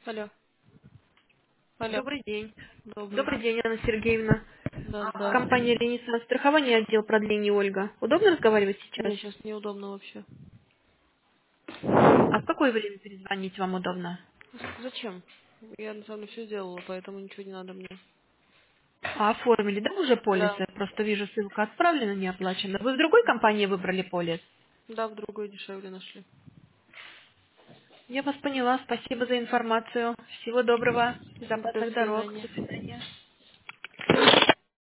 Алло. Алло. Добрый день. Добрый. Добрый день, Анна Сергеевна. Да, да. Компания «Ренессанс страхование», отдел продления Ольга. Удобно разговаривать сейчас? Мне сейчас неудобно вообще. А в какое время перезвонить вам удобно? Зачем? Я на самом деле все сделала, поэтому ничего не надо мне. А оформили, да, уже Да. полисы? Просто вижу, ссылка отправлена, не оплачена. Вы в другой компании выбрали полис? Да, в другой дешевле нашли. Я вас поняла. Спасибо за информацию. Всего доброго. До Безопасных дорог. свидания. До свидания.